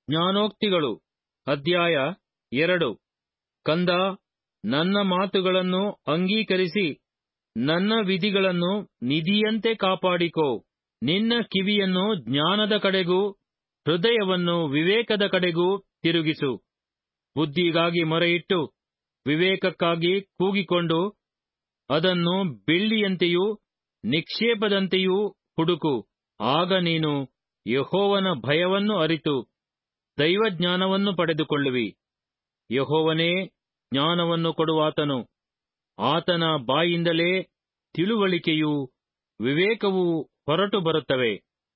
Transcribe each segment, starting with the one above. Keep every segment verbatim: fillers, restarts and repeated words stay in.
ಜ್ಞಾನೋಕ್ತಿಗಳು ಅಧ್ಯಾಯ ಎರಡು. ಕಂದ, ನನ್ನ ಮಾತುಗಳನ್ನು ಅಂಗೀಕರಿಸಿ ನನ್ನ ವಿಧಿಗಳನ್ನು ನಿಧಿಯಂತೆ ಕಾಪಾಡಿಕೋ. ನಿನ್ನ ಕಿವಿಯನ್ನು ಜ್ಞಾನದ ಕಡೆಗೂ ಹೃದಯವನ್ನು ವಿವೇಕದ ಕಡೆಗೂ ತಿರುಗಿಸು. ಬುದ್ಧಿಗಾಗಿ ಮೊರೆಯಿಟ್ಟು ವಿವೇಕಕ್ಕಾಗಿ ಕೂಗಿಕೊಂಡು ಅದನ್ನು ಬೆಳ್ಳಿಯಂತೆಯೂ ನಿಕ್ಷೇಪದಂತೆಯೂ ಹುಡುಕು. ಆಗ ನೀನು ಯೆಹೋವನ ಭಯವನ್ನು ಅರಿತು ದೈವಜ್ಞಾನವನ್ನು ಪಡೆದುಕೊಳ್ಳುವಿ. ಯೆಹೋವನೇ ಜ್ಞಾನವನ್ನು ಕೊಡುವಾತನು. ಆತನ ಬಾಯಿಂದಲೇ ತಿಳುವಳಿಕೆಯೂ ವಿವೇಕವೂ ಹೊರಟು ಬರುತ್ತವೆ.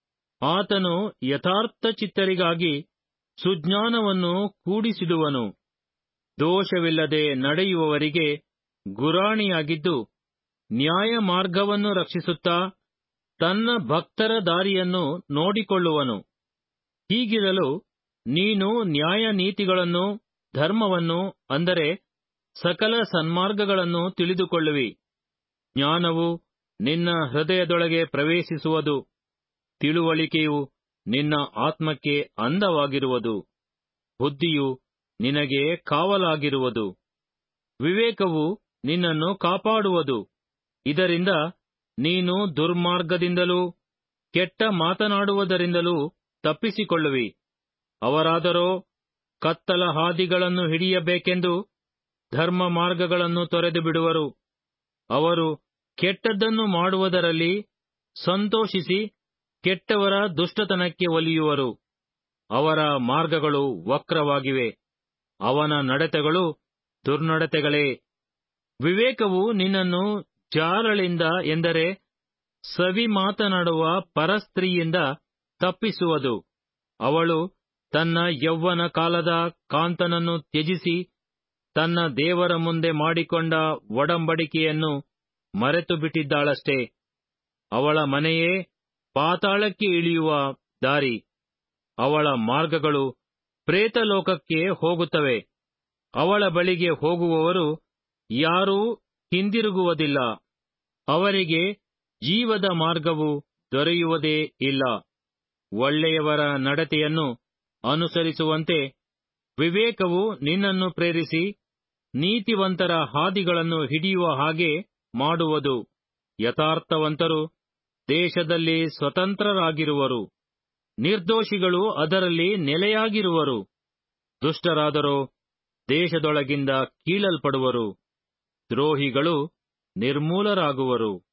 ಆತನು ಯಥಾರ್ಥಚಿತ್ತರಿಗಾಗಿ ಸುಜ್ಞಾನವನ್ನು ಕೂಡಿಸಿಡುವನು. ದೋಷವಿಲ್ಲದೆ ನಡೆಯುವವರಿಗೆ ಗುರಾಣಿಯಾಗಿದ್ದು ನ್ಯಾಯ ಮಾರ್ಗವನ್ನು ರಕ್ಷಿಸುತ್ತಾ ತನ್ನ ಭಕ್ತರ ದಾರಿಯನ್ನು ನೋಡಿಕೊಳ್ಳುವನು. ಹೀಗಿರಲು ನೀನು ನ್ಯಾಯ ನೀತಿಗಳನ್ನು ಧರ್ಮವನ್ನು ಅಂದರೆ ಸಕಲ ಸನ್ಮಾರ್ಗಗಳನ್ನು ತಿಳಿದುಕೊಳ್ಳುವಿ. ಜ್ಞಾನವು ನಿನ್ನ ಹೃದಯದೊಳಗೆ ಪ್ರವೇಶಿಸುವುದು, ತಿಳುವಳಿಕೆಯು ನಿನ್ನ ಆತ್ಮಕ್ಕೆ ಅಂದವಾಗಿರುವುದು, ಬುದ್ಧಿಯು ನಿನಗೆ ಕಾವಲಾಗಿರುವುದು, ವಿವೇಕವು ನಿನ್ನನ್ನು ಕಾಪಾಡುವುದು. ಇದರಿಂದ ನೀನು ದುರ್ಮಾರ್ಗದಿಂದಲೂ ಕೆಟ್ಟ ಮಾತನಾಡುವುದರಿಂದಲೂ ತಪ್ಪಿಸಿಕೊಳ್ಳುವಿ. ಅವರಾದರೋ ಕತ್ತಲ ಹಾದಿಗಳನ್ನು ಹಿಡಿಯಬೇಕೆಂದು ಧರ್ಮ ಮಾರ್ಗಗಳನ್ನು ತೊರೆದು ಬಿಡುವರು. ಅವರು ಕೆಟ್ಟದ್ದನ್ನು ಮಾಡುವುದರಲ್ಲಿ ಸಂತೋಷಿಸಿ ಕೆಟ್ಟವರ ದುಷ್ಟತನಕ್ಕೆ ಒಲಿಯುವರು. ಅವರ ಮಾರ್ಗಗಳು ವಕ್ರವಾಗಿವೆ, ಅವನ ನಡತೆಗಳು ದುರ್ನಡತೆಗಳೇ. ವಿವೇಕವು ನಿನ್ನನ್ನು ಜಾರಳಿಂದ ಎಂದರೆ ಸವಿ ಮಾತನಾಡುವ ಪರಸ್ತ್ರೀಯಿಂದ ತಪ್ಪಿಸುವುದು. ಅವಳು ತನ್ನ ಯೌವನ ಕಾಲದ ಕಾಂತನನ್ನು ತ್ಯಜಿಸಿ ತನ್ನ ದೇವರ ಮುಂದೆ ಮಾಡಿಕೊಂಡ ಒಡಂಬಡಿಕೆಯನ್ನು ಮರೆತು ಬಿಟ್ಟಿದ್ದಾಳಷ್ಟೇ. ಅವಳ ಮನೆಯೇ ಪಾತಾಳಕ್ಕೆ ಇಳಿಯುವ ದಾರಿ. ಅವಳ ಮಾರ್ಗಗಳು ಪ್ರೇತಲೋಕಕ್ಕೆ ಹೋಗುತ್ತವೆ. ಅವಳ ಬಳಿಗೆ ಹೋಗುವವರು ಯಾರೂ ಹಿಂದಿರುಗುವುದಿಲ್ಲ. ಅವರಿಗೆ ಜೀವದ ಮಾರ್ಗವು ದೊರೆಯುವುದೇ ಇಲ್ಲ. ಒಳ್ಳೆಯವರ ನಡತೆಯನ್ನು ಅನುಸರಿಸುವಂತೆ ವಿವೇಕವು ನಿನ್ನನ್ನು ಪ್ರೇರಿಸಿ ನೀತಿವಂತರ ಹಾದಿಗಳನ್ನು ಹಿಡಿಯುವ ಹಾಗೆ ಮಾಡುವುದು. ಯಥಾರ್ಥವಂತರು ದೇಶದಲ್ಲಿ ಸ್ವತಂತ್ರರಾಗಿರುವರು, ನಿರ್ದೋಷಿಗಳು ಅದರಲ್ಲಿ ನೆಲೆಯಾಗಿರುವರು. ದುಷ್ಟರಾದರೋ ದೇಶದೊಳಗಿಂದ ಕೀಳಲ್ಪಡುವರು, ದ್ರೋಹಿಗಳು ನಿರ್ಮೂಲರಾಗುವರು.